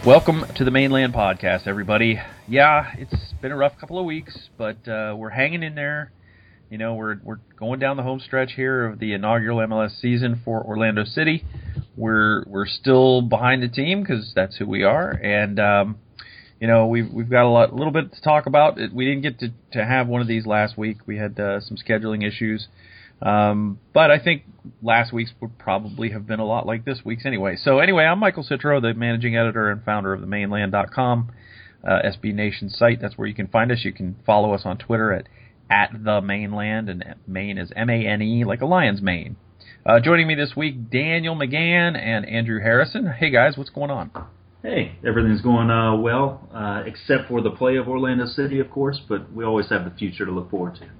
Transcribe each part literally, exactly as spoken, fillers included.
Welcome to the Mainland Podcast, everybody. Yeah, it's been a rough couple of weeks, but uh, we're hanging in there. You know, we're we're going down the home stretch here of the inaugural M L S season for Orlando City. We're we're still behind the team because that's who we are, and um, you know we've we've got a lot, a little bit to talk about. We didn't get to, to have one of these last week. We had uh, some scheduling issues, um, but I think last week's would probably have been a lot like this week's anyway. So anyway, I'm Michael Citro, the managing editor and founder of the mainland dot com, uh, S B Nation site. That's where you can find us. You can follow us on Twitter at at the Mainland, and Maine is M A N E, like a lion's mane. Uh, joining me this week, Daniel McGann and Andrew Harrison. Hey guys, what's going on? Hey, everything's going uh, well, uh, except for the play of Orlando City, of course, but we always have the future to look forward to.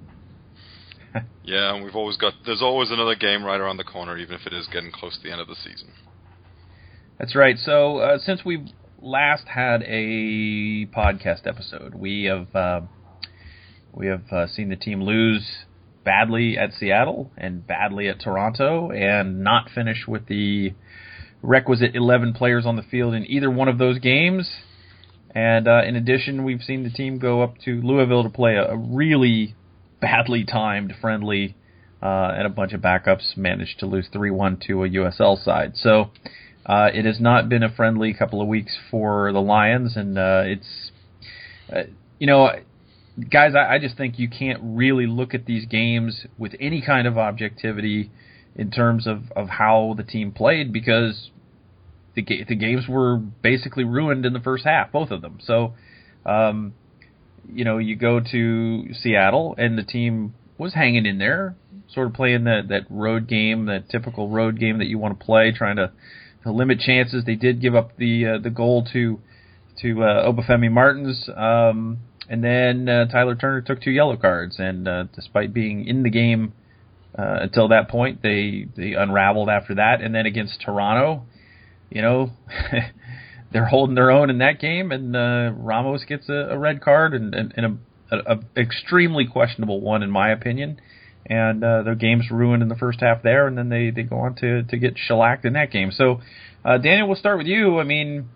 Yeah, and we've always got, there's always another game right around the corner, even if it is getting close to the end of the season. That's right. So, uh, since we last had a podcast episode, we have uh, we have uh, seen the team lose badly at Seattle and badly at Toronto, and not finish with the requisite eleven players on the field in either one of those games. And uh, in addition, we've seen the team go up to Louisville to play a, a really badly timed friendly, uh, and a bunch of backups managed to lose three one to a U S L side. So uh, it has not been a friendly couple of weeks for the Lions, and uh, it's, uh, you know, guys, I, I just think you can't really look at these games with any kind of objectivity in terms of, of how the team played, because the, ga- the games were basically ruined in the first half, both of them. So, um, you know, you go to Seattle, and the team was hanging in there, sort of playing that, that road game, that typical road game that you want to play, trying to, to limit chances. They did give up the uh, the goal to to uh, Obafemi Martins, um, and then uh, Tyler Turner took two yellow cards, and uh, despite being in the game uh, until that point, they, they unraveled after that. And then against Toronto, you know, they're holding their own in that game, and uh, Ramos gets a, a red card, and, and, and a, a, a extremely questionable one in my opinion. And uh, their game's ruined in the first half there, and then they, they go on to, to get shellacked in that game. So, uh, Daniel, we'll start with you. I mean,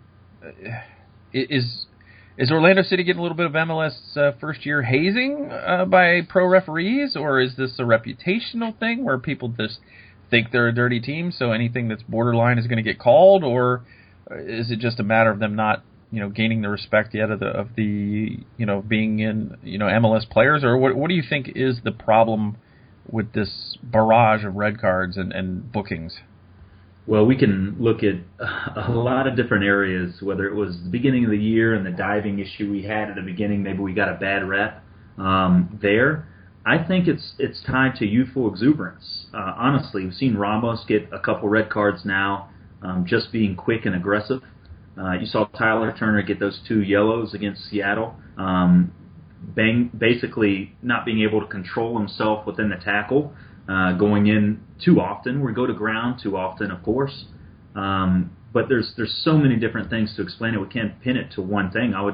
is is Orlando City getting a little bit of M L S uh, first-year hazing uh, by pro referees, or is this a reputational thing where people just think they're a dirty team, so anything that's borderline is going to get called, or is it just a matter of them not, you know, gaining the respect yet of the of the you know being in you know M L S players, or what what do you think is the problem with this barrage of red cards and, and bookings? Well, we can look at a lot of different areas, whether it was the beginning of the year and the diving issue we had at the beginning, maybe we got a bad rep um, there. I think it's it's tied to youthful exuberance. Uh, honestly, we've seen Ramos get a couple red cards now, um, just being quick and aggressive. Uh, you saw Tyler Turner get those two yellows against Seattle, um, bang, basically not being able to control himself within the tackle, uh, going in too often. We go to ground too often, of course. Um, but there's there's so many different things to explain it. We can't pin it to one thing. I would,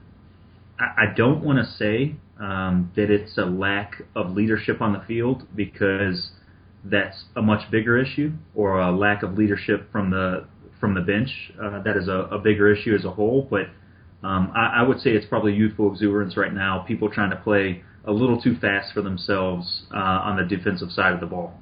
I, I don't want to say um, that it's a lack of leadership on the field, because that's a much bigger issue, or a lack of leadership from the from the bench. Uh, that is a, a bigger issue as a whole. But um, I, I would say it's probably youthful exuberance right now, people trying to play a little too fast for themselves uh, on the defensive side of the ball.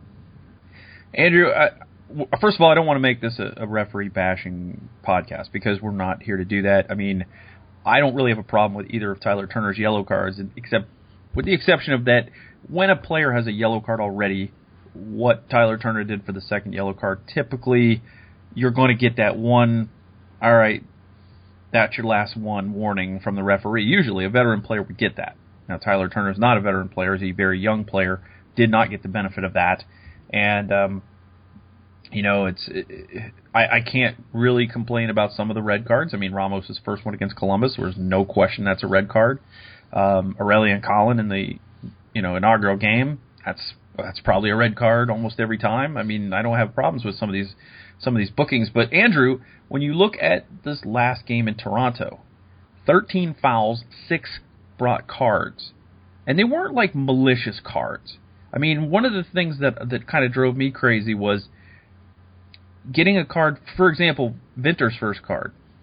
Andrew, I, first of all, I don't want to make this a, a referee bashing podcast, because we're not here to do that. I mean, I don't really have a problem with either of Tyler Turner's yellow cards, except with the exception of that when a player has a yellow card already, what Tyler Turner did for the second yellow card, typically you're going to get that one, all right, that's your last one warning from the referee. Usually a veteran player would get that. Now, Tyler Turner's not a veteran player. He's a very young player, did not get the benefit of that. And, um, you know, it's it, I, I can't really complain about some of the red cards. I mean, Ramos' first one against Columbus, there's no question that's a red card. Um, Aurelian Collin in the, you know, inaugural game, that's that's probably a red card almost every time. I mean, I don't have problems with some of these some of these bookings. But, Andrew, when you look at this last game in Toronto, thirteen fouls, six brought cards. And they weren't like malicious cards. I mean, one of the things that that kind of drove me crazy was getting a card, for example, Vinter's first card.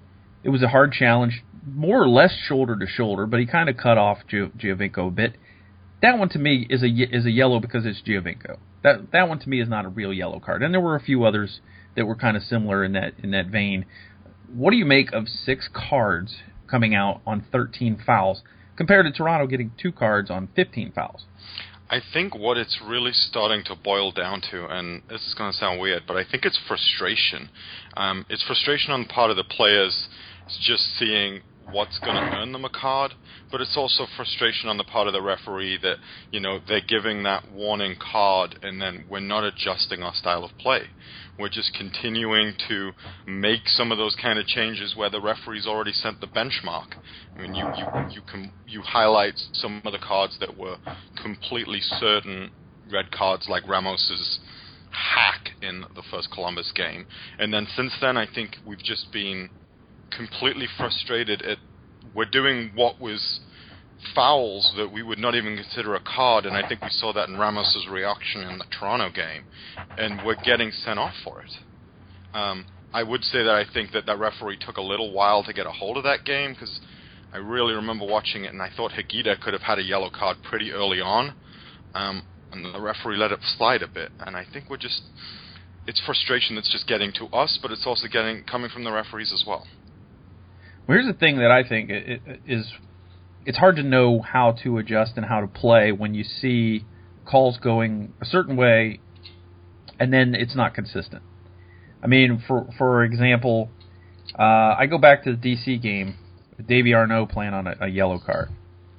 it was a hard challenge, more or less shoulder to shoulder, but he kind of cut off Gio- Giovinco a bit. That one to me is a is a yellow because it's Giovinco. That that one to me is not a real yellow card. And there were a few others that were kind of similar in that in that vein. What do you make of six cards coming out on thirteen fouls compared to Toronto getting two cards on fifteen fouls? I think what it's really starting to boil down to, and this is going to sound weird, but I think it's frustration. Um, it's frustration on the part of the players just seeing what's going to earn them a card, but it's also frustration on the part of the referee that, you know, they're giving that warning card and then we're not adjusting our style of play. We're just continuing to make some of those kind of changes where the referee's already set the benchmark. I mean, you you you can you highlight some of the cards that were completely certain red cards, like Ramos's hack in the first Columbus game, and then since then, I think we've just been completely frustrated at we're doing what was fouls that we would not even consider a card, and I think we saw that in Ramos's reaction in the Toronto game, and we're getting sent off for it. Um, I would say that I think that that referee took a little while to get a hold of that game, because I really remember watching it, and I thought Higuita could have had a yellow card pretty early on, um, and the referee let it slide a bit, and I think we're just, it's frustration that's just getting to us, but it's also getting coming from the referees as well. Well, here's the thing that I think is, it's hard to know how to adjust and how to play when you see calls going a certain way and then it's not consistent. I mean, for for example, uh, I go back to the D C game, Davey Arnaud playing on a, a yellow card.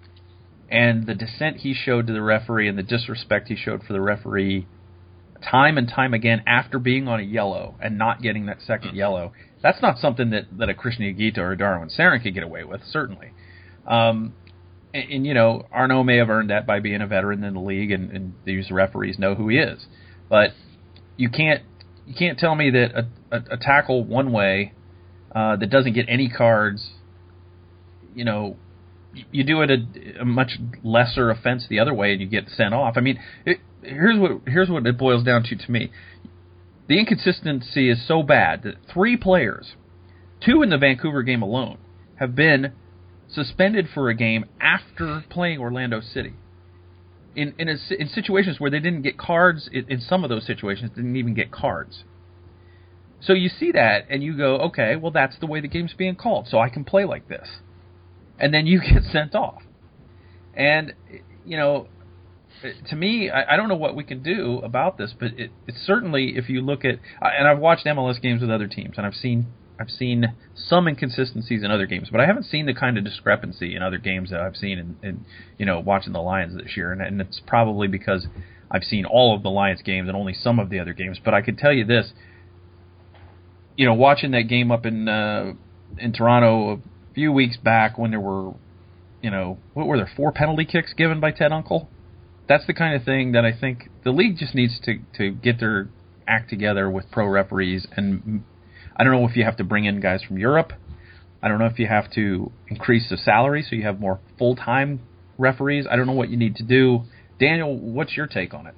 And the dissent he showed to the referee and the disrespect he showed for the referee time and time again after being on a yellow and not getting that second yellow, that's not something that, that a Christian Higuita or a Darwin Sarin could get away with, certainly. Um, and, and, you know, Arnaud may have earned that by being a veteran in the league, and, and these referees know who he is. But you can't you can't tell me that a, a, a tackle one way uh, that doesn't get any cards, you know, you do it a, a much lesser offense the other way and you get sent off. I mean, it, here's what here's what it boils down to to me. The inconsistency is so bad that three players, two in the Vancouver game alone, have been suspended for a game after playing Orlando City. In in, a, in situations where they didn't get cards, in, in some of those situations, didn't even get cards. So you see that and you go, okay, well that's the way the game's being called, so I can play like this. And then you get sent off. And, you know, to me, I, I don't know what we can do about this, but it, it's certainly, if you look at, and I've watched M L S games with other teams, and I've seen I've seen some inconsistencies in other games, but I haven't seen the kind of discrepancy in other games that I've seen in, in you know, watching the Lions this year, and, and it's probably because I've seen all of the Lions games and only some of the other games. But I could tell you this, you know, watching that game up in uh, in Toronto a few weeks back when there were, you know, what were there, four penalty kicks given by Ted Unkel? That's the kind of thing that I think the league just needs to, to get their act together with pro referees. And I don't know if you have to bring in guys from Europe. I don't know if you have to increase the salary so you have more full-time referees. I don't know what you need to do. Daniel, what's your take on it?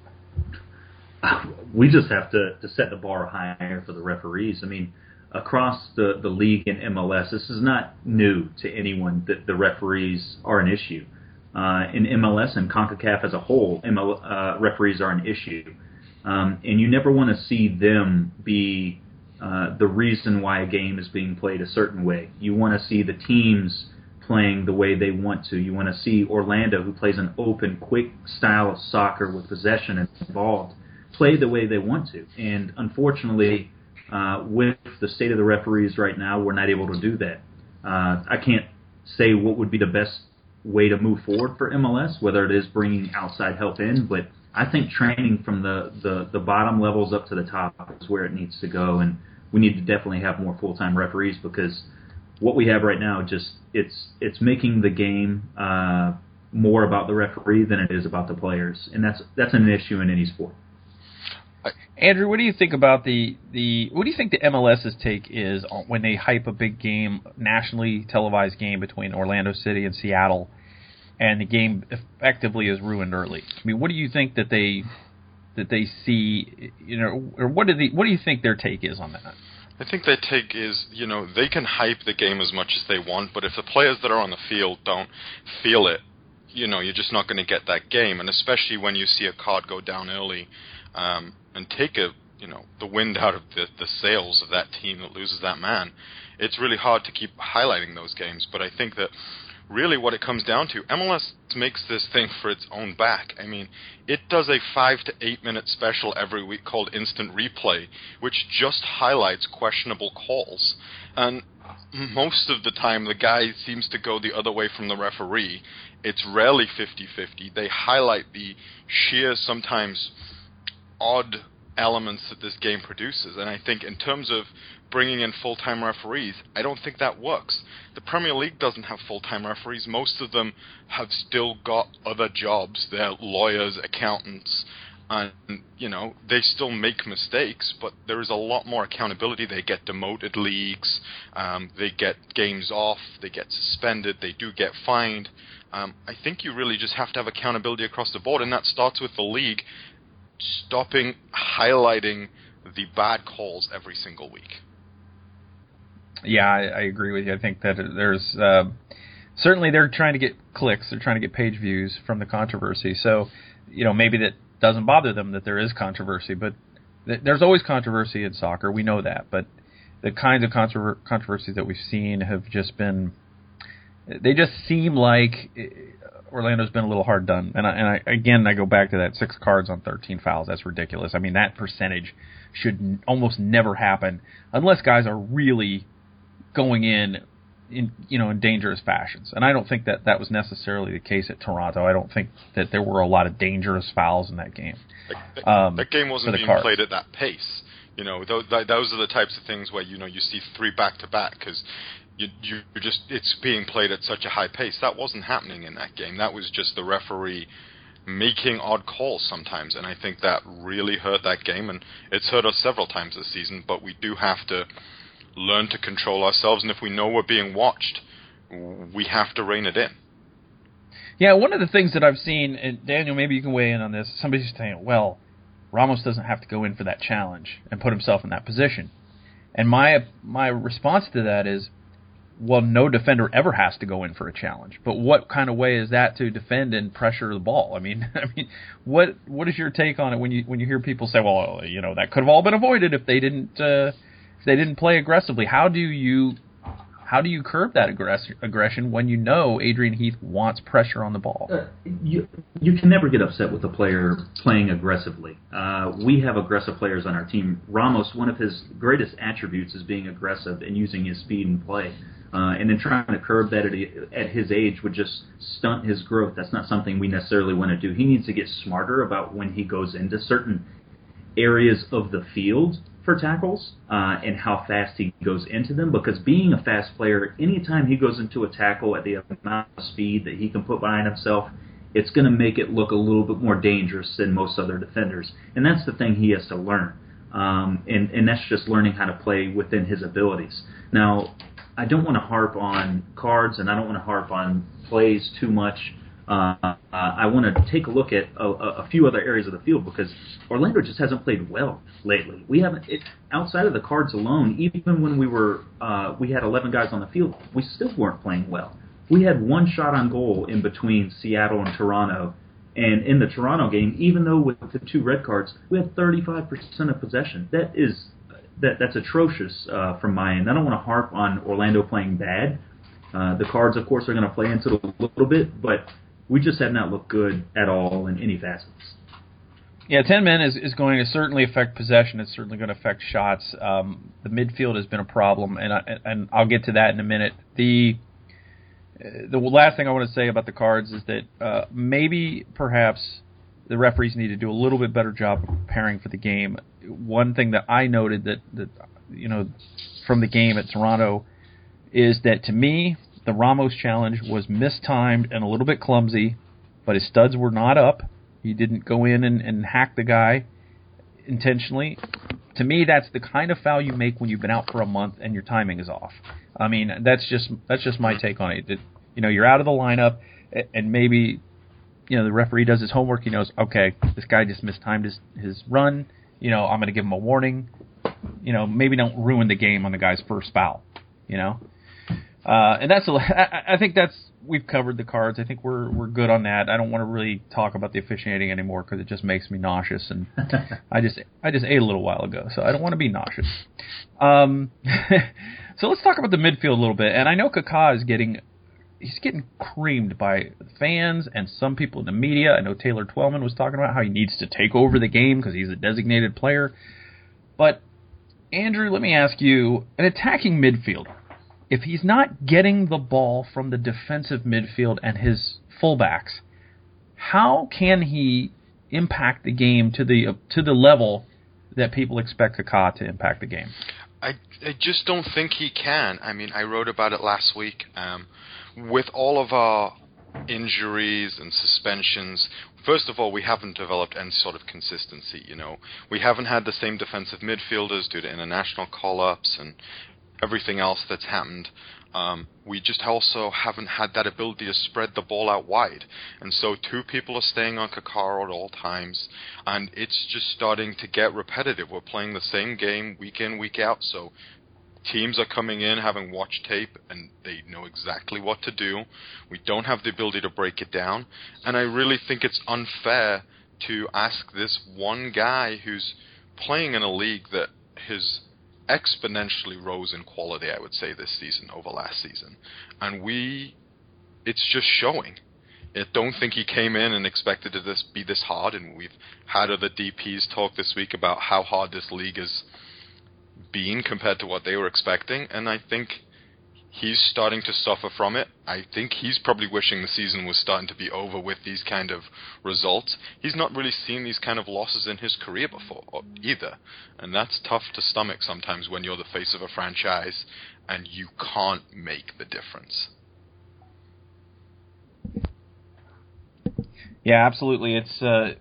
We just have to, to set the bar higher for the referees. I mean, across the, the league and M L S, this is not new to anyone that the referees are an issue. Uh, in M L S and CONCACAF as a whole, M L, uh, referees are an issue. Um, and you never want to see them be uh, the reason why a game is being played a certain way. You want to see the teams playing the way they want to. You want to see Orlando, who plays an open, quick style of soccer with possession involved, play the way they want to. And unfortunately, uh, with the state of the referees right now, we're not able to do that. Uh, I can't say what would be the best way to move forward for M L S, whether it is bringing outside help in, but I think training from the, the, the bottom levels up to the top is where it needs to go, and we need to definitely have more full-time referees, because what we have right now, just it's it's making the game uh, more about the referee than it is about the players, and that's that's an issue in any sport. Andrew, what do you think about the, the what do you think the MLS's take is on when they hype a big game, nationally televised game between Orlando City and Seattle, and the game effectively is ruined early? I mean, what do you think that they that they see, you know, or what do they what do you think their take is on that? I think their take is, you know, they can hype the game as much as they want, but if the players that are on the field don't feel it, you know, you're just not going to get that game. And especially when you see a card go down early um, and take a, you know, the wind out of the, the sails of that team that loses that man, it's really hard to keep highlighting those games. But I think that really what it comes down to, M L S makes this thing for its own back. I mean, it does a five to eight minute special every week called Instant Replay, which just highlights questionable calls. And most of the time, the guy seems to go the other way from the referee. It's rarely fifty-fifty. They highlight the sheer, sometimes odd elements that this game produces. And I think in terms of bringing in full-time referees, I don't think that works. The Premier League doesn't have full-time referees. Most of them have still got other jobs. They're lawyers, accountants, and, you know, they still make mistakes, but there is a lot more accountability. They get demoted leagues, um, they get games off, they get suspended, they do get fined. Um, I think you really just have to have accountability across the board, and that starts with the league stopping highlighting the bad calls every single week. Yeah, I, I agree with you. I think that there's uh, certainly they're trying to get clicks, they're trying to get page views from the controversy. So, you know, maybe that doesn't bother them that there is controversy, but th- there's always controversy in soccer. We know that, but the kinds of controver- controversies that we've seen have just been, they just seem like Orlando's been a little hard done. And, I, and I, again, I go back to that six cards on thirteen fouls. That's ridiculous. I mean, that percentage should n- almost never happen unless guys are really going in, in you know, in dangerous fashions. And I don't think that that was necessarily the case at Toronto. I don't think that there were a lot of dangerous fouls in that game. That, um, that game wasn't being Cards. played at that pace. You know, those, those are the types of things where, you know, you see three back-to-back because you, you just it's being played at such a high pace. That wasn't happening in that game. That was just the referee making odd calls sometimes, and I think that really hurt that game, and it's hurt us several times this season, but we do have to learn to control ourselves, and if we know we're being watched, we have to rein it in. Yeah, one of the things that I've seen, and Daniel, maybe you can weigh in on this, somebody's saying, well, Ramos doesn't have to go in for that challenge and put himself in that position. And my my response to that is, well, no defender ever has to go in for a challenge. But what kind of way is that to defend and pressure the ball? I mean, I mean, what what is your take on it when you when you hear people say, well, you know, that could have all been avoided if they didn't uh, if they didn't play aggressively? How do you how do you curb that aggress- aggression when you know Adrian Heath wants pressure on the ball? Uh, you you can never get upset with a player playing aggressively. Uh, we have aggressive players on our team. Ramos, one of his greatest attributes is being aggressive and using his speed in play. Uh, and then trying to curb that at, at his age would just stunt his growth. That's not something we necessarily want to do. He needs to get smarter about when he goes into certain areas of the field for tackles uh, and how fast he goes into them, because being a fast player, anytime he goes into a tackle at the amount of speed that he can put behind himself, it's going to make it look a little bit more dangerous than most other defenders. And that's the thing he has to learn. Um, and, and that's just learning how to play within his abilities. Now, I don't want to harp on cards, and I don't want to harp on plays too much. Uh, uh, I want to take a look at a, a few other areas of the field, because Orlando just hasn't played well lately. We haven't, it, outside of the cards alone, even when we were uh, we had eleven guys on the field, we still weren't playing well. We had one shot on goal in between Seattle and Toronto, and in the Toronto game, even though with the two red cards, we had thirty-five percent of possession. That is that that's atrocious uh, from my end. I don't want to harp on Orlando playing bad. Uh, the cards, of course, are going to play into it a little bit, but we just have not looked good at all in any facets. Yeah, ten men is, is going to certainly affect possession. It's certainly going to affect shots. Um, the midfield has been a problem, and I, and I'll get to that in a minute. The the last thing I want to say about the cards is that uh, maybe, perhaps, the referees need to do a little bit better job of preparing for the game. One thing that I noted that, that you know, from the game at Toronto is that, to me, the Ramos challenge was mistimed and a little bit clumsy, but his studs were not up. He didn't go in and, and hack the guy intentionally. To me, that's the kind of foul you make when you've been out for a month and your timing is off. I mean, that's just that's just my take on it. That, you know, you're out of the lineup, and maybe, you know, the referee does his homework. He knows, okay, this guy just mistimed his, his run. You know, I'm going to give him a warning. you know, maybe don't ruin the game on the guy's first foul, you know. Uh, and that's a, I, I think that's we've covered the cards. I think we're we're good on that. I don't want to really talk about the officiating anymore because it just makes me nauseous, and I just I just ate a little while ago, so I don't want to be nauseous. Um, so let's talk about the midfield a little bit. And I know Kaká is getting he's getting creamed by fans and some people in the media. I know Taylor Twellman was talking about how he needs to take over the game because he's a designated player. But Andrew, let me ask you, an attacking midfielder, if he's not getting the ball from the defensive midfield and his fullbacks, how can he impact the game to the to the level that people expect Kaká to impact the game? I, I just don't think he can. I mean, I wrote about it last week. Um, with all of our injuries and suspensions, first of all, we haven't developed any sort of consistency. You know, we haven't had the same defensive midfielders due to international call-ups and everything else that's happened. Um, we just also haven't had that ability to spread the ball out wide. And so two people are staying on Kaká at all times, and it's just starting to get repetitive. We're playing the same game week in, week out, so teams are coming in having watched tape, and they know exactly what to do. We don't have the ability to break it down, and I really think it's unfair to ask this one guy who's playing in a league that his exponentially rose in quality, I would say, this season over last season. And we, it's just showing. I don't think he came in and expected it to be this hard, and we've had other D Ps talk this week about how hard this league has been compared to what they were expecting, and I think he's starting to suffer from it. I think he's probably wishing the season was starting to be over with these kind of results. He's not really seen these kind of losses in his career before either, and that's tough to stomach sometimes when you're the face of a franchise and you can't make the difference. Yeah, absolutely. It's uh,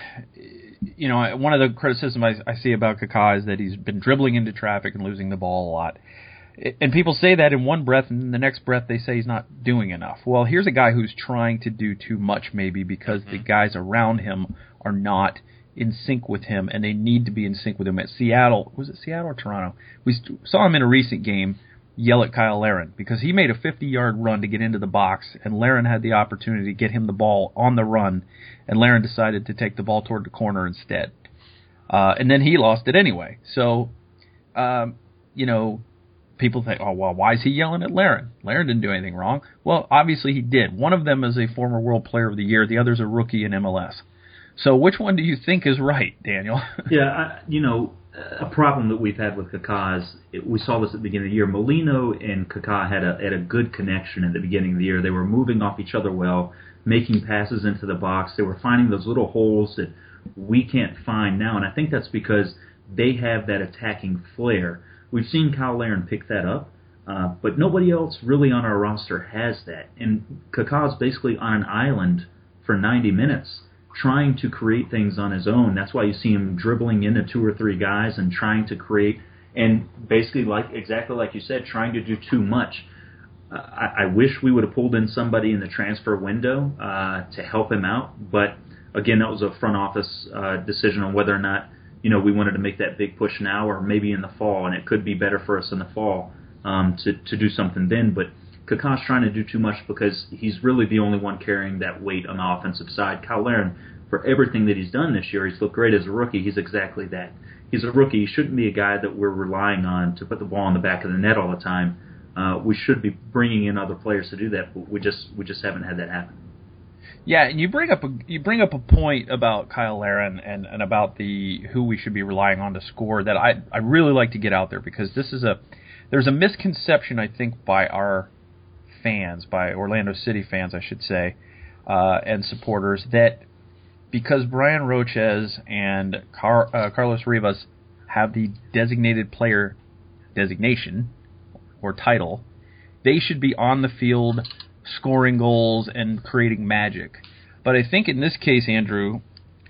you know, one of the criticisms I, I see about Kaká is that he's been dribbling into traffic and losing the ball a lot. And people say that in one breath, and in the next breath they say he's not doing enough. Well, here's a guy who's trying to do too much maybe because mm-hmm. the guys around him are not in sync with him, and they need to be in sync with him. At Seattle, was it Seattle or Toronto? We saw him in a recent game yell at Kyle Larin because he made a fifty-yard run to get into the box, and Larin had the opportunity to get him the ball on the run, and Larin decided to take the ball toward the corner instead. Uh, and then he lost it anyway. So, um, you know, people think, oh, well, why is he yelling at Larin? Larin didn't do anything wrong. Well, obviously he did. One of them is a former World Player of the Year. The other's a rookie in M L S. So which one do you think is right, Daniel? yeah, I, you know, a problem that we've had with Kaká is, it, we saw this at the beginning of the year. Molino and Kaká had a, had a good connection at the beginning of the year. They were moving off each other well, making passes into the box. They were finding those little holes that we can't find now, and I think that's because they have that attacking flair. We've seen Kyle Larin pick that up, uh, but nobody else really on our roster has that. And Kaká's basically on an island for ninety minutes, trying to create things on his own. That's why you see him dribbling into two or three guys and trying to create, and basically, like exactly like you said, trying to do too much. Uh, I, I wish we would have pulled in somebody in the transfer window uh, to help him out, but again, that was a front office uh, decision on whether or not, you know, we wanted to make that big push now or maybe in the fall, and it could be better for us in the fall um, to, to do something then. But Kaká's trying to do too much because he's really the only one carrying that weight on the offensive side. Kyle Larin, for everything that he's done this year, he's looked great as a rookie. He's exactly that. He's a rookie. He shouldn't be a guy that we're relying on to put the ball in the back of the net all the time. Uh, we should be bringing in other players to do that, but we just we just haven't had that happen. Yeah, and you bring up a you bring up a point about Kyle Larin and, and about the who we should be relying on to score that I I really like to get out there, because this is a there's a misconception, I think, by our fans, by Orlando City fans, I should say, uh, and supporters, that because Brian Rochez and Car, uh, Carlos Rivas have the designated player designation or title, they should be on the field scoring goals and creating magic. But I think in this case, Andrew,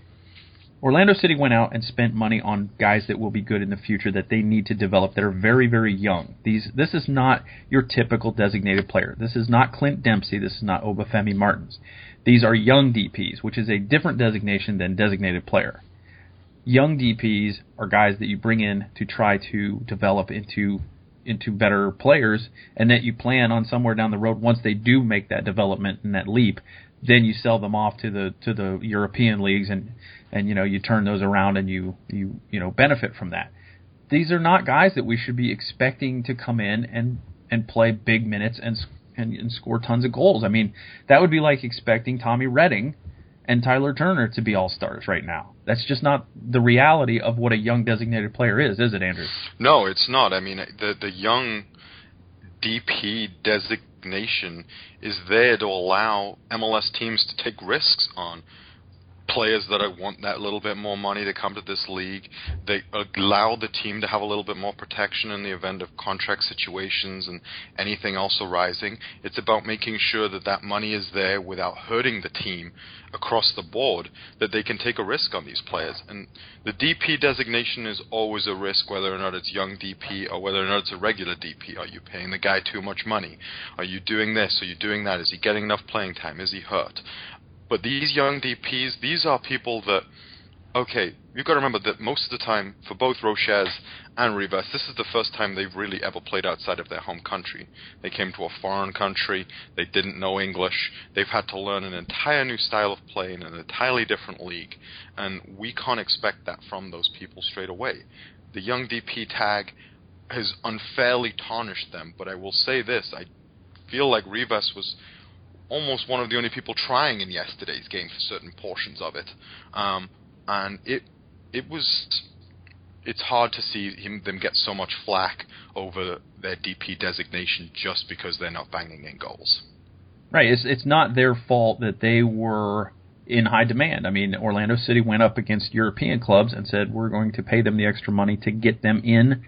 Orlando City went out and spent money on guys that will be good in the future that they need to develop that are very, very young. These, This is not your typical designated player. This is not Clint Dempsey. This is not Obafemi Martins. These are young D Ps, which is a different designation than designated player. young D Ps are guys that you bring in to try to develop into into better players, and that you plan on somewhere down the road, once they do make that development and that leap, then you sell them off to the to the European leagues, and, and you know you turn those around and you, you you know benefit from that. These are not guys that we should be expecting to come in and, and play big minutes and, and and score tons of goals. I mean, that would be like expecting Tommy Redding and Tyler Turner to be all-stars right now. That's just not the reality of what a young designated player is, is it, Andrew? No, it's not. I mean, the the young D P designation is there to allow M L S teams to take risks on players that want that little bit more money to come to this league. They allow the team to have a little bit more protection in the event of contract situations and anything else arising. It's about making sure that that money is there without hurting the team across the board, that they can take a risk on these players. And the D P designation is always a risk, whether or not it's young D P or whether or not it's a regular D P. Are you paying the guy too much money? Are you doing this? Are you doing that? Is he getting enough playing time? Is he hurt? But these young D Ps, these are people that, okay, you've got to remember that most of the time, for both Roches and Rivas, this is the first time they've really ever played outside of their home country. They came to a foreign country, they didn't know English, they've had to learn an entire new style of play in an entirely different league, and we can't expect that from those people straight away. The young D P tag has unfairly tarnished them, but I will say this, I feel like Rivas was almost one of the only people trying in yesterday's game for certain portions of it, um, and it it was it's hard to see him them get so much flack over their D P designation just because they're not banging in goals. Right, it's it's not their fault that they were in high demand. I mean, Orlando City went up against European clubs and said we're going to pay them the extra money to get them in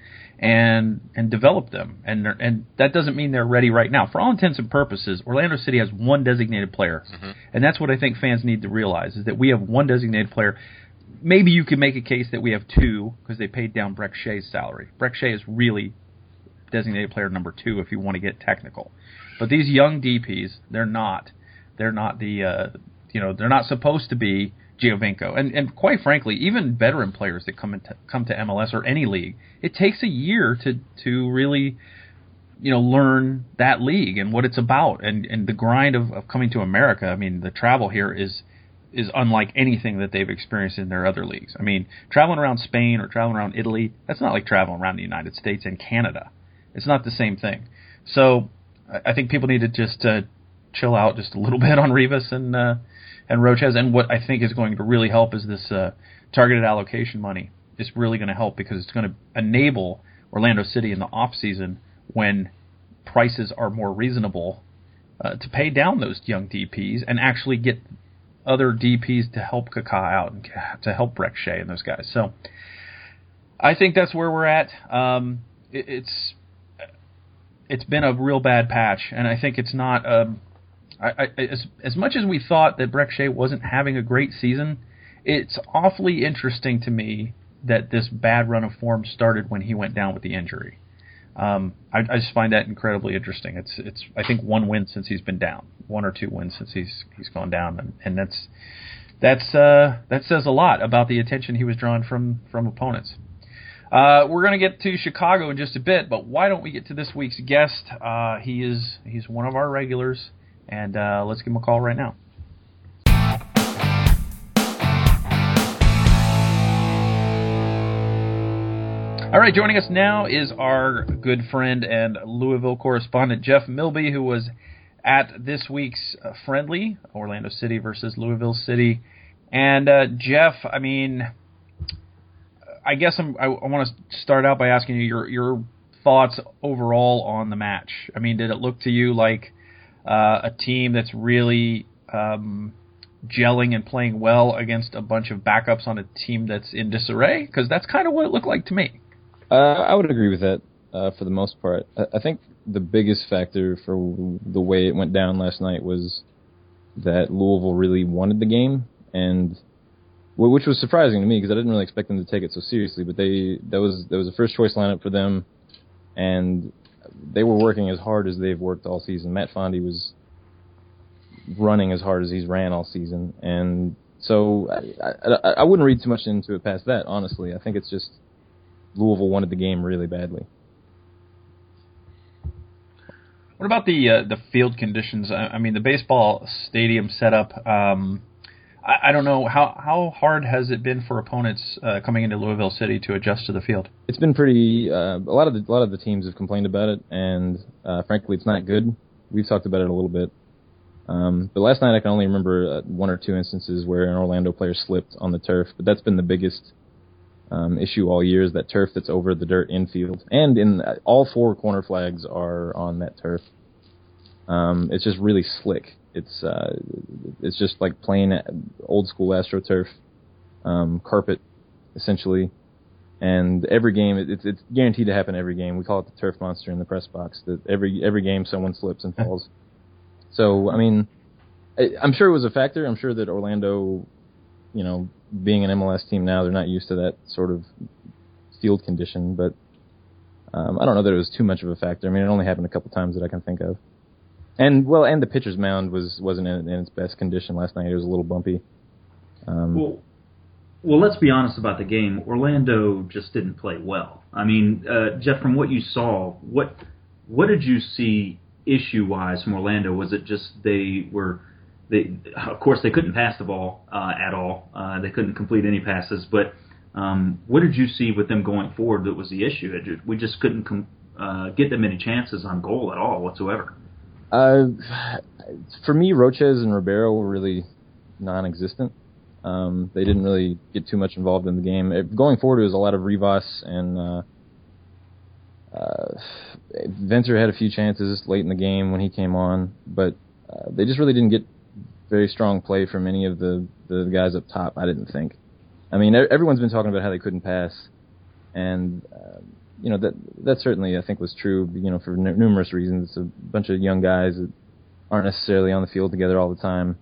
and and develop them. And and that doesn't mean they're ready right now. For all intents and purposes, Orlando City has one designated player. Mm-hmm. And that's what I think fans need to realize, is that we have one designated player. Maybe you could make a case that we have two because they paid down Brek Shea's salary. Brek Shea is really designated player number two if you want to get technical. But these young D Ps, they're not. They're not the, uh, you know, they're not supposed to be Giovinco. And and quite frankly, even veteran players that come into, come to M L S or any league, it takes a year to to really, you know, learn that league and what it's about, and, and the grind of, of coming to America. I mean, the travel here is is unlike anything that they've experienced in their other leagues. I mean, traveling around Spain or traveling around Italy, that's not like traveling around the United States and Canada. It's not the same thing. So I think people need to just uh, chill out just a little bit on Rivas and uh, and Roches. And what I think is going to really help is this uh, targeted allocation money. It's really going to help because it's going to enable Orlando City in the off season, when prices are more reasonable, uh, to pay down those young D Ps and actually get other D Ps to help Kaká out and to help Brek Shea and those guys. So I think that's where we're at. Um, it, it's it's been a real bad patch, and I think it's not. Um, I, I, as as much as we thought that Brek Shea wasn't having a great season, it's awfully interesting to me that this bad run of form started when he went down with the injury. Um, I, I just find that incredibly interesting. It's it's I think one win since he's been down, one or two wins since he's he's gone down, and, and that's that's uh, that says a lot about the attention he was drawing from from opponents. Uh, we're going to get to Chicago in just a bit, but why don't we get to this week's guest? Uh, he is he's one of our regulars, and uh, let's give him a call right now. All right, joining us now is our good friend and Louisville correspondent, Jeff Milby, who was at this week's uh, friendly, Orlando City versus Louisville City. And, uh, Jeff, I mean, I guess I'm, I, I want to start out by asking you your, your thoughts overall on the match. I mean, did it look to you like uh, a team that's really um, gelling and playing well against a bunch of backups on a team that's in disarray? Because that's kind of what it looked like to me. Uh, I would agree with that uh, for the most part. I, I think the biggest factor for the way it went down last night was that Louisville really wanted the game, and which was surprising to me because I didn't really expect them to take it so seriously. But they that was that was a first choice lineup for them, and they were working as hard as they've worked all season. Matt Fondy was running as hard as he's ran all season, and So I, I, I wouldn't read too much into it past that, honestly. I think it's just Louisville wanted the game really badly. What about the uh, the field conditions? I, I mean, the baseball stadium setup. Um, I, I don't know how how hard has it been for opponents uh, coming into Louisville City to adjust to the field? It's been pretty. Uh, a lot of the a lot of the teams have complained about it, and uh, frankly, it's not good. We've talked about it a little bit. Um, but last night, I can only remember uh, one or two instances where an Orlando player slipped on the turf. But that's been the biggest um, issue all year, is that turf that's over the dirt infield. And in uh, all four corner flags are on that turf. Um, it's just really slick. It's uh, it's just like plain old school AstroTurf um, carpet, essentially. And every game, it's it's guaranteed to happen every game. We call it the turf monster in the press box. That every every game someone slips and falls. So, I mean, I, I'm sure it was a factor. I'm sure that Orlando, you know, being an M L S team now, they're not used to that sort of field condition. But um, I don't know that it was too much of a factor. I mean, it only happened a couple times that I can think of. And, well, and the pitcher's mound was, wasn't in, in its best condition last night. It was a little bumpy. Um, well, well, let's be honest about the game. Orlando just didn't play well. I mean, uh, Jeff, from what you saw, what what did you see issue-wise from Orlando? Was it just they were, they of course they couldn't pass the ball uh, at all. Uh, they couldn't complete any passes. But um, what did you see with them going forward that was the issue? It, we just couldn't com- uh, get them many chances on goal at all whatsoever. Uh, for me, Roches and Ribeiro were really non-existent. Um, they didn't really get too much involved in the game. It, going forward, it was a lot of Rivas and uh, uh, Venter had a few chances late in the game when he came on, but uh, they just really didn't get very strong play from any of the, the guys up top, I didn't think. I mean, everyone's been talking about how they couldn't pass, and uh, you know, that that certainly, I think, was true, you know, for n- numerous reasons. It's a bunch of young guys that aren't necessarily on the field together all the time.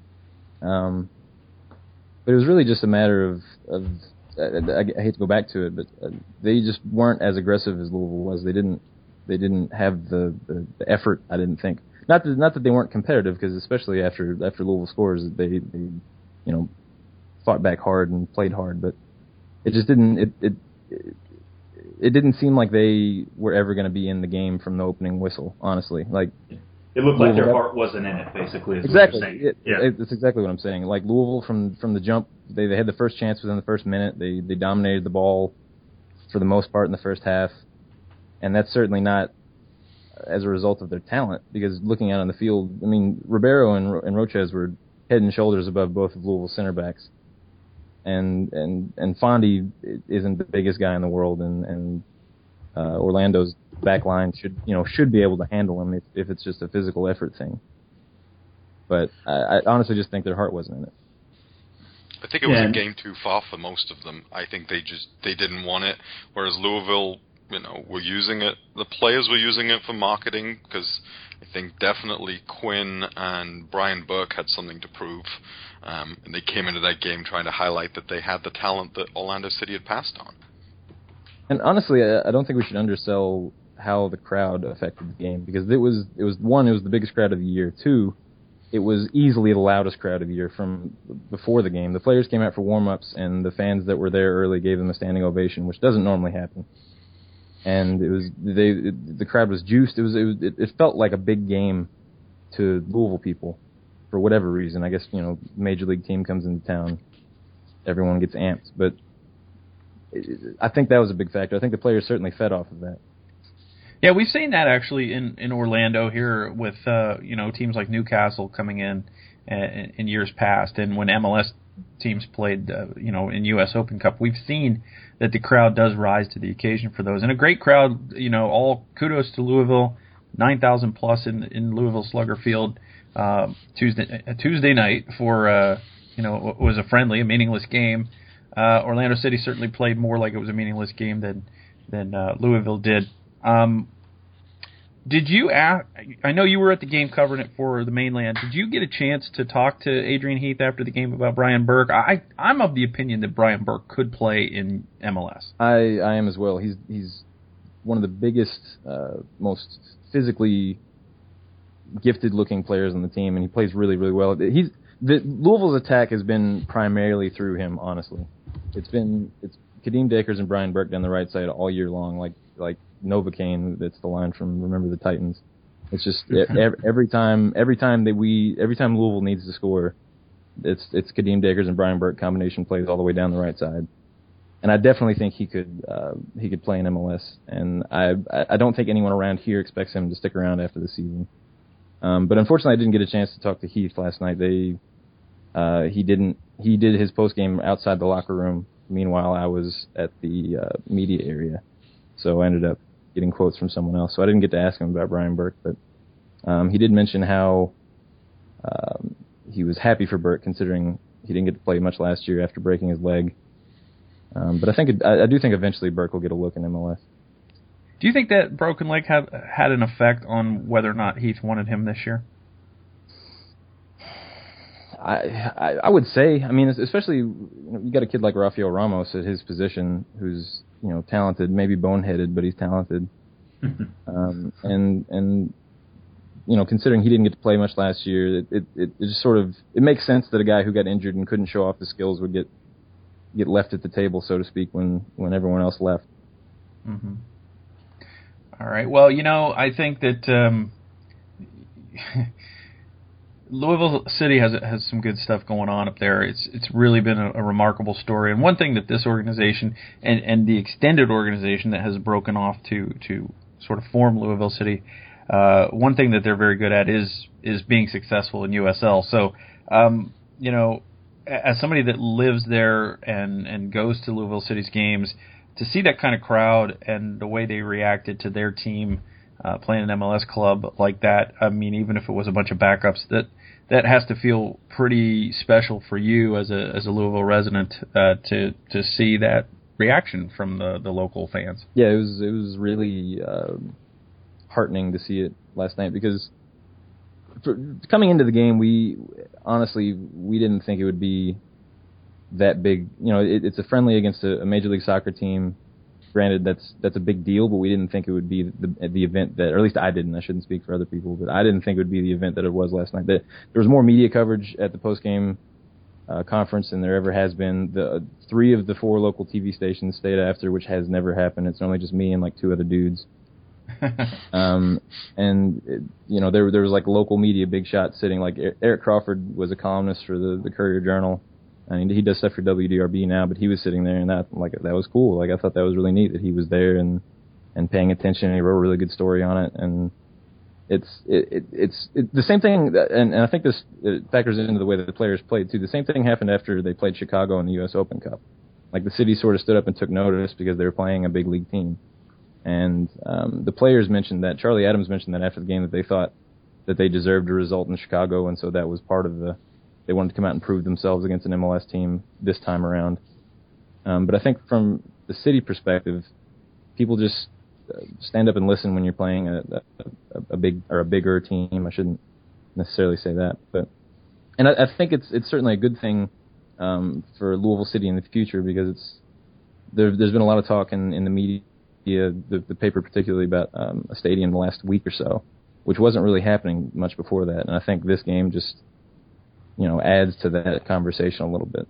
Um, but it was really just a matter of, of I, I hate to go back to it, but uh, they just weren't as aggressive as Louisville was. They didn't they didn't have the, the, the effort, I didn't think. Not that not that they weren't competitive, because especially after after Louisville scores, they, they you know, fought back hard and played hard, but it just didn't it it, it It didn't seem like they were ever going to be in the game from the opening whistle, honestly. Like, it looked like their heart wasn't in it, basically. Is exactly. What you're saying. It, yeah. it, it's exactly what I'm saying. Like, Louisville, from, from the jump, they, they had the first chance within the first minute. They they dominated the ball for the most part in the first half. And that's certainly not as a result of their talent, because looking out on the field, I mean, Ribeiro and, and Roches were head and shoulders above both of Louisville's center backs. And and and Fondy isn't the biggest guy in the world, and and uh, Orlando's back line should you know should be able to handle him if, if it's just a physical effort thing. But I, I honestly just think their heart wasn't in it. I think it was yeah. a game too far for most of them. I think they just they didn't want it, whereas Louisville, you know, were using it. The players were using it for marketing, because I think definitely Quinn and Brian Burke had something to prove. Um, and they came into that game trying to highlight that they had the talent that Orlando City had passed on. And honestly, I don't think we should undersell how the crowd affected the game, because it was it was one, it was the biggest crowd of the year. Two, it was easily the loudest crowd of the year from before the game. The players came out for warm-ups, and the fans that were there early gave them a standing ovation, which doesn't normally happen. And it was they it, the crowd was juiced. It was it, was, it it felt like a big game to Louisville people. For whatever reason, I guess, you know, major league team comes into town, everyone gets amped. But I think that was a big factor. I think the players certainly fed off of that. Yeah, we've seen that actually in, in Orlando here with uh, you know teams like Newcastle coming in uh, in years past, and when M L S teams played uh, you know in U S Open Cup, we've seen that the crowd does rise to the occasion for those, and a great crowd. You know, all kudos to Louisville, nine thousand plus in in Louisville Slugger Field. Uh, Tuesday a Tuesday night for uh, you know it was a friendly, a meaningless game. Uh, Orlando City certainly played more like it was a meaningless game than than uh, Louisville did. Um, did you ask, I know you were at the game covering it for the Mainland. Did you get a chance to talk to Adrian Heath after the game about Brian Burke? I I'm of the opinion that Brian Burke could play in M L S. I, I am as well. He's he's one of the biggest, uh, most physically gifted-looking players on the team, and he plays really, really well. He's the Louisville's attack has been primarily through him. Honestly, it's been it's Kadeem Dakers and Brian Burke down the right side all year long, like like Novocaine. That's the line from Remember the Titans. It's just every, every time every time that we every time Louisville needs to score, it's it's Kadeem Dakers and Brian Burke combination plays all the way down the right side. And I definitely think he could uh, he could play in M L S, and I I don't think anyone around here expects him to stick around after the season. Um, but unfortunately, I didn't get a chance to talk to Heath last night. They uh, he didn't he did his post game outside the locker room. Meanwhile, I was at the uh, media area, so I ended up getting quotes from someone else. So I didn't get to ask him about Brian Burke, but um, he did mention how um, he was happy for Burke, considering he didn't get to play much last year after breaking his leg. Um, but I think it, I, I do think eventually Burke will get a look in M L S. Do you think that broken leg have, had an effect on whether or not Heath wanted him this year? I, I I would say. I mean, especially you know, you got a kid like Rafael Ramos at his position, who's you know talented, maybe boneheaded, but he's talented. um, and and you know, considering he didn't get to play much last year, it, it it just sort of it makes sense that a guy who got injured and couldn't show off the skills would get. get left at the table, so to speak, when, when everyone else left. Mm-hmm. All right. Well, you know, I think that um, Louisville City has has some good stuff going on up there. It's it's really been a, a remarkable story. And one thing that this organization and, and the extended organization that has broken off to to sort of form Louisville City, uh, one thing that they're very good at is is being successful in U S L. So, um, you know. As somebody that lives there and, and goes to Louisville City's games, to see that kind of crowd and the way they reacted to their team uh, playing an M L S club like that, I mean, even if it was a bunch of backups, that that has to feel pretty special for you as a as a Louisville resident uh, to to see that reaction from the, the local fans. Yeah, it was it was really uh, heartening to see it last night because. For, coming into the game, we honestly we didn't think it would be that big. You know, it, it's a friendly against a, a Major League Soccer team. Granted, that's that's a big deal, but we didn't think it would be the the event that, or at least I didn't. I shouldn't speak for other people, but I didn't think it would be the event that it was last night. That there was more media coverage at the post game uh, conference than there ever has been. The uh, three of the four local T V stations stayed after, which has never happened. It's only just me and like two other dudes. um, and it, you know there there was like local media big shots sitting. Like Eric Crawford was a columnist for the, the Courier Journal. I mean, he does stuff for W D R B now, but he was sitting there, and that like that was cool. Like I thought that was really neat that he was there and and paying attention. And he wrote a really good story on it, and it's it, it it's it, the same thing. That, and, and I think this it factors into the way that the players played too. The same thing happened after they played Chicago in the U S Open Cup. Like the city sort of stood up and took notice because they were playing a big league team. And um, the players mentioned that, Charlie Adams mentioned that after the game that they thought that they deserved a result in Chicago, and so that was part of the, they wanted to come out and prove themselves against an M L S team this time around. Um, but I think from the city perspective, people just uh, stand up and listen when you're playing a, a, a big or a bigger team. I shouldn't necessarily say that, but and I, I think it's it's certainly a good thing um, for Louisville City in the future because it's there, there's been a lot of talk in, in the media. The, the paper particularly about um, a stadium the last week or so, which wasn't really happening much before that. And I think this game just, you know, adds to that conversation a little bit.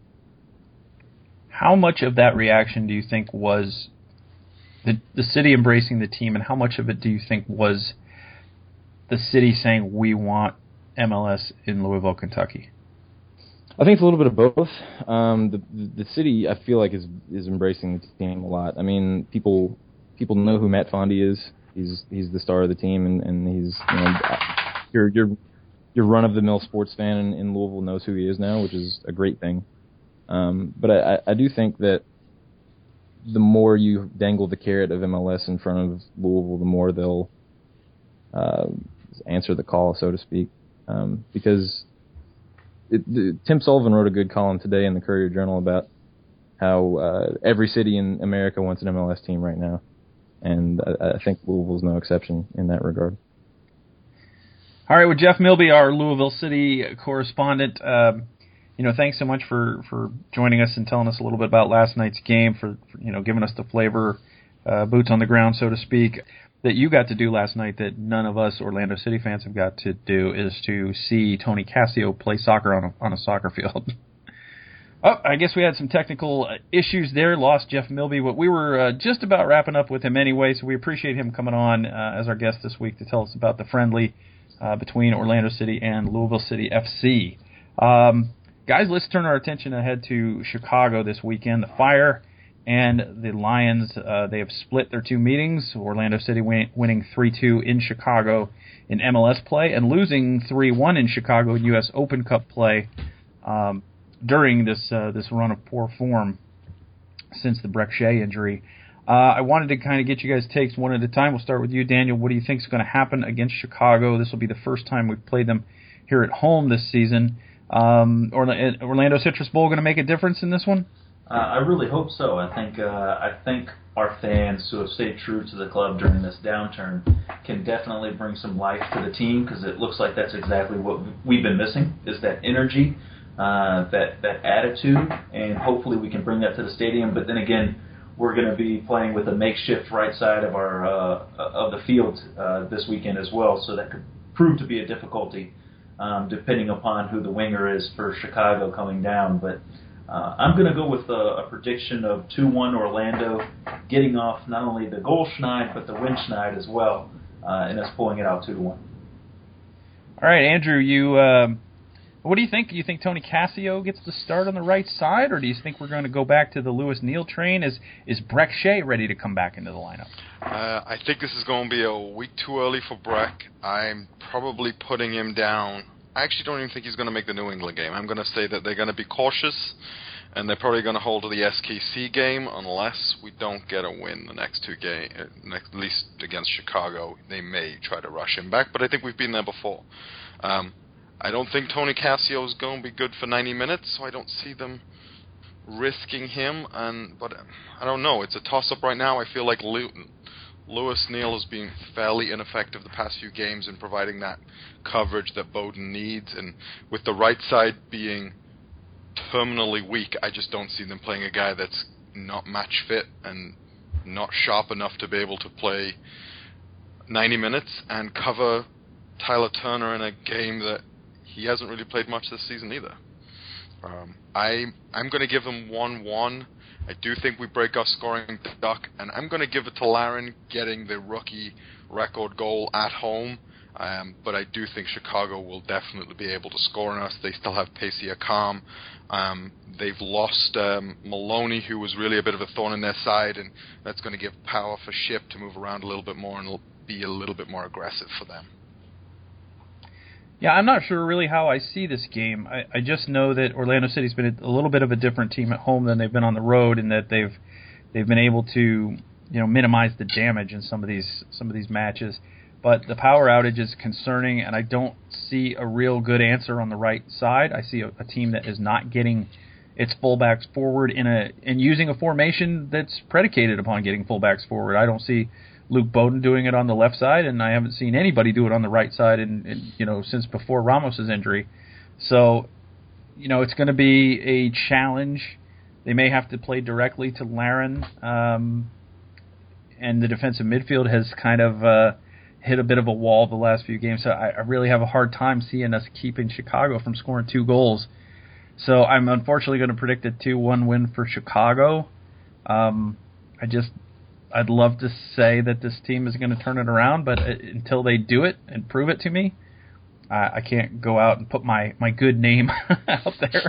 How much of that reaction do you think was the the city embracing the team, and how much of it do you think was the city saying we want M L S in Louisville, Kentucky? I think it's a little bit of both. Um, the, the the city, I feel like, is is embracing the team a lot. I mean, people. People know who Matt Fondy is. He's he's the star of the team, and, and he's you know your your your run of the mill sports fan in, in Louisville knows who he is now, which is a great thing. Um, but I, I do think that the more you dangle the carrot of M L S in front of Louisville, the more they'll uh, answer the call, so to speak. Um, because it, the, Tim Sullivan wrote a good column today in the Courier Journal about how uh, every city in America wants an M L S team right now. And I, I think Louisville's no exception in that regard. All right, well, Jeff Milby, our Louisville City correspondent, um, you know, thanks so much for, for joining us and telling us a little bit about last night's game, for, for you know, giving us the flavor, uh, boots on the ground, so to speak. that you got to do last night that none of us Orlando City fans have got to do is to see Tony Cassio play soccer on a, on a soccer field. Oh, I guess we had some technical issues there. Lost Jeff Milby, but we were uh, just about wrapping up with him anyway, so we appreciate him coming on uh, as our guest this week to tell us about the friendly uh, between Orlando City and Louisville City F C. Um, guys, let's turn our attention ahead to Chicago this weekend. The Fire and the Lions, uh, they have split their two meetings. Orlando City win- winning three two in Chicago in M L S play and losing three one in Chicago in U S Open Cup play um, during this uh, this run of poor form since the Breck Shea injury. Uh, I wanted to kind of get you guys' takes one at a time. We'll start with you, Daniel. What do you think is going to happen against Chicago? This will be the first time we've played them here at home this season. Um, Orlando Citrus Bowl going to make a difference in this one? Uh, I really hope so. I think uh, I think our fans who have stayed true to the club during this downturn can definitely bring some life to the team, because it looks like that's exactly what we've been missing, is that energy, uh, that that attitude, and hopefully we can bring that to the stadium. But then again, we're going to be playing with a makeshift right side of our uh, of the field uh, this weekend as well, so that could prove to be a difficulty um, depending upon who the winger is for Chicago coming down. But uh, I'm going to go with a, a prediction of two one Orlando, getting off not only the goal schneid but the win schneid as well, uh, and us pulling it out two to one. All right, Andrew, you. Um What do you think? Do you think Tony Cassio gets the start on the right side, or do you think we're going to go back to the Lewis Neal train? Is is Breck Shea ready to come back into the lineup? Uh, I think this is going to be a week too early for Breck. I'm probably putting him down. I actually don't even think he's going to make the New England game. I'm going to say that they're going to be cautious, and they're probably going to hold to the S K C game unless we don't get a win the next two games, at least against Chicago. They may try to rush him back, but I think we've been there before. Um, I don't think Tony Cassio is going to be good for ninety minutes, so I don't see them risking him. And but I don't know. It's a toss-up right now. I feel like Lewis Neal has been fairly ineffective the past few games in providing that coverage that Bowden needs. And with the right side being terminally weak, I just don't see them playing a guy that's not match fit and not sharp enough to be able to play ninety minutes and cover Tyler Turner in a game that he hasn't really played much this season either. Um, I, I'm going to give them one one. I do think we break our scoring duck, and I'm going to give it to Larin getting the rookie record goal at home. Um, but I do think Chicago will definitely be able to score on us. They still have Pacey Akam. Um, they've lost um, Maloney, who was really a bit of a thorn in their side, and that's going to give power for Ship to move around a little bit more and be a little bit more aggressive for them. Yeah, I'm not sure really how I see this game. I, I just know that Orlando City's been a little bit of a different team at home than they've been on the road, and that they've they've been able to you know minimize the damage in some of these some of these matches. But the power outage is concerning, and I don't see a real good answer on the right side. I see a, a team that is not getting its fullbacks forward in a and using a formation that's predicated upon getting fullbacks forward. I don't see Luke Bowden doing it on the left side, and I haven't seen anybody do it on the right side in, in you know since before Ramos's injury. So, you know, it's going to be a challenge. They may have to play directly to Larin, um, and the defensive midfield has kind of uh, hit a bit of a wall the last few games. So I, I really have a hard time seeing us keeping Chicago from scoring two goals. So I'm unfortunately going to predict a two one win for Chicago. Um, I just I'd love to say that this team is going to turn it around, but until they do it and prove it to me, I, I can't go out and put my, my good name out there.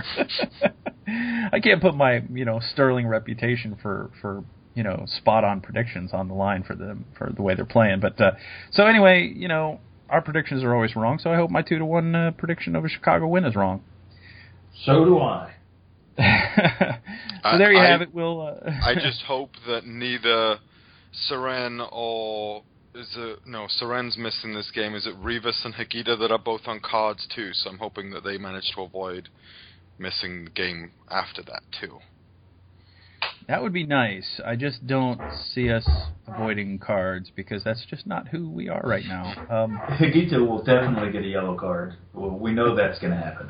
I can't put my you know sterling reputation for, for you know spot on predictions on the line for the for the way they're playing. But uh, so anyway, you know our predictions are always wrong. So I hope my two to one uh, prediction of a Chicago win is wrong. So do I. so there you I, have it. We'll. Uh, I just hope that neither Seren or is it no Seren's missing this game. Is it Rivas and Higuita that are both on cards too? So I'm hoping that they manage to avoid missing the game after that too. That would be nice. I just don't see us avoiding cards because that's just not who we are right now. Um, Higuita will definitely get a yellow card. Well, we know that's going to happen.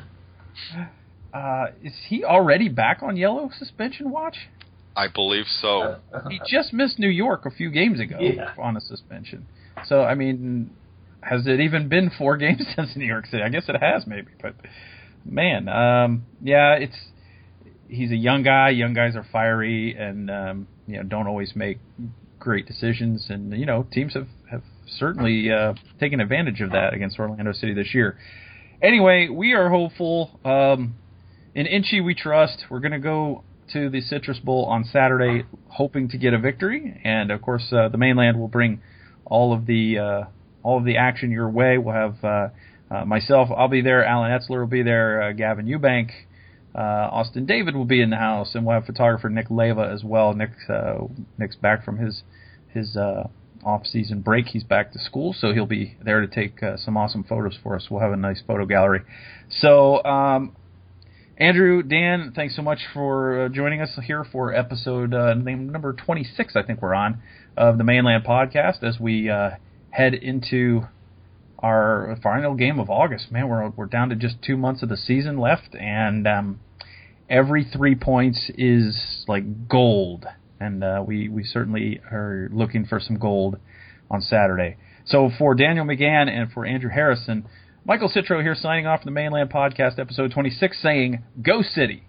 Uh, is he already back on yellow suspension watch? I believe so. He just missed New York a few games ago yeah. on a suspension. So, I mean, has it even been four games since New York City? I guess it has, maybe. But, man, um, yeah, it's he's a young guy. Young guys are fiery and, um, you know, don't always make great decisions. And, you know, teams have, have certainly uh, taken advantage of that against Orlando City this year. Anyway, we are hopeful. Um, in Inchy, we trust. We're going to go to the Citrus Bowl on Saturday, hoping to get a victory. And, of course, uh, the mainland will bring all of the uh, all of the action your way. We'll have uh, uh, myself, I'll be there. Alan Etzler will be there. Uh, Gavin Eubank. Uh, Austin David will be in the house. And we'll have photographer Nick Leva as well. Nick, uh, Nick's back from his, his uh, off-season break. He's back to school, so he'll be there to take uh, some awesome photos for us. We'll have a nice photo gallery. So, um, Andrew, Dan, thanks so much for uh, joining us here for episode uh, number twenty-six, I think we're on, of the Mainland Podcast as we uh, head into our final game of August. Man, we're we're down to just two months of the season left, and um, every three points is like gold, and uh, we, we certainly are looking for some gold on Saturday. So for Daniel McGann and for Andrew Harrison, Michael Citro here signing off from the Mainland Podcast, episode twenty-six, saying, Go City!